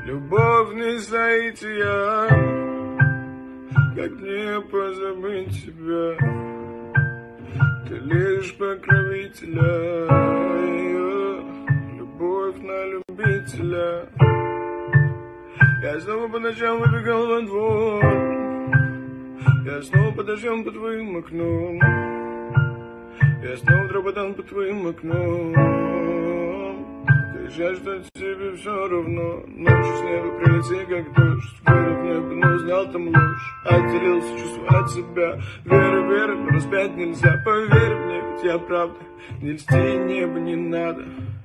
Любовь не соития, как мне позабыть тебя? Ты лишь покровителя, любовь на любителя. Я снова по ночам выбегал во двор, я снова под дождем по твоим окном, я снова дроботан по твоим окном. Жаль, что тебе все равно. Ночью с неба прилети, как дождь. Верю в небо, но узнал там ложь. Отделился чувство от себя. Верю, но распять нельзя. Поверь мне, ведь я правда. Не льсти, небо не надо.